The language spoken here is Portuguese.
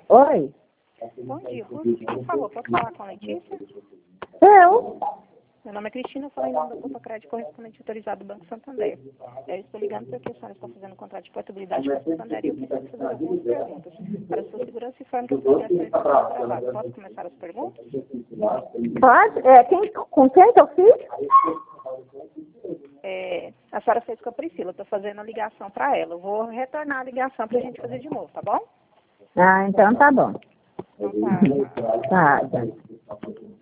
Oi? Bom dia, por favor, posso falar com a Letícia? Eu? Meu nome é Cristina, eu falo em nome do Grupo Crédito correspondente autorizado do Banco Santander. Eu estou ligando porque a senhora está fazendo um contrato de portabilidade com a Santander e eu preciso fazer algumas perguntas. Para sua segurança e forma que as ligações estão sendo gravadas. Posso começar as perguntas? Pode? Com quem que eu fiz? A senhora fez com a Priscila, eu estou fazendo a ligação para ela. Eu vou retornar a ligação para a gente fazer de novo, tá bom? Ah, então tá bom. Então tá. Tá.